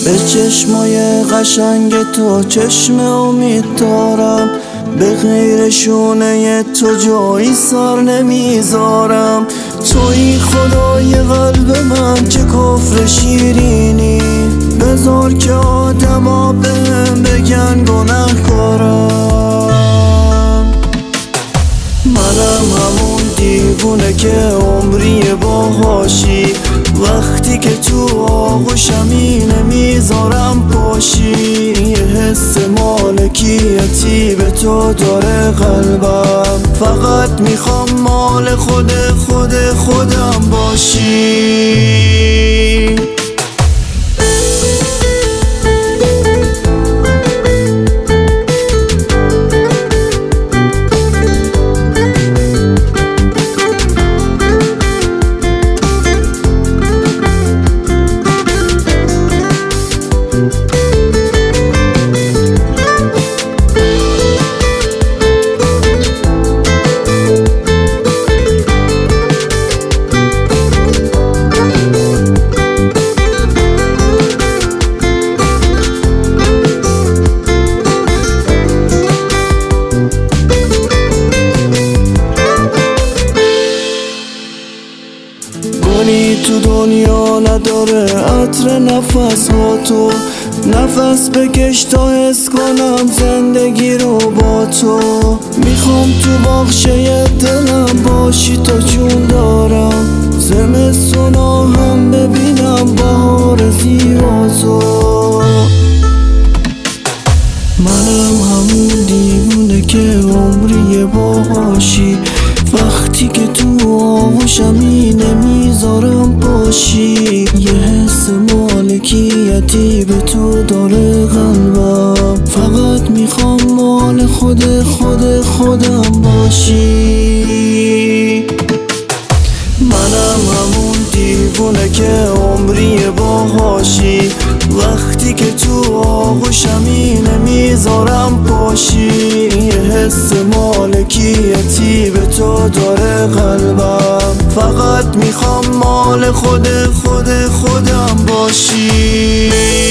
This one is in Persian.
به چشمای قشنگ تو چشم امید دارم، به غیر شونه تو جایی سر نمیذارم. توی خدای قلب من چه کفر شیرینی، بذار که آدما بهم بگن گنه‌کارم. منم همون دیوونه که عمری باهاشی، وقتی که تو آغوشمی نمیذارم پاشی. یه حس مالکیتی به تو داره قلبم، فقط میخوام مال خودم باشی. گلی تو دنیا نداره عطر نفس ها تو، نفس بکش تا حس کنم زندگی رو با تو. میخوام تو باغچه دلم باشی تا جون دارم، زمستونا هم ببینم بهار زیباتو. منم همون دیوونه که عمری باهاشی، وقتی که تو آغوشمی نمیذارم پاشی. یه حس مالکیتی به تو داره قلبم، فقط میخوام مال خودم باشی. منم همون دیوونه که عمری باهاشی، وقتی که تو آغوشمی نمیذارم پاشی. یه حس مالکیتی به تو داره قلبم، فقط میخوام مال خودم باشی.